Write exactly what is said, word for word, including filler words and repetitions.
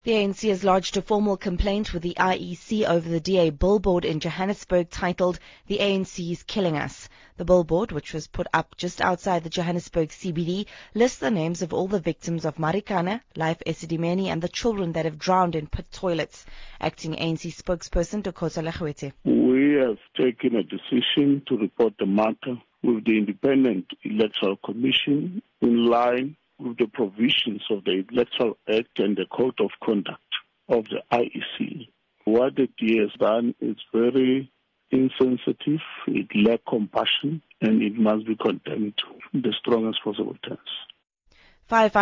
The A N C has lodged a formal complaint with the I E C over the D A billboard in Johannesburg titled "The A N C is Killing Us." The billboard, which was put up just outside the Johannesburg C B D, lists the names of all the victims of Marikana, Life Esidimeni, and the children that have drowned in pit toilets. Acting A N C spokesperson Dokotsa Lehwete. We have taken a decision to report the matter with the Independent Electoral Commission in line with the provisions of the Electoral Act and the Code of Conduct of the I E C. What the D A has done is very insensitive, it lacks compassion, and it must be condemned in the strongest possible terms. Five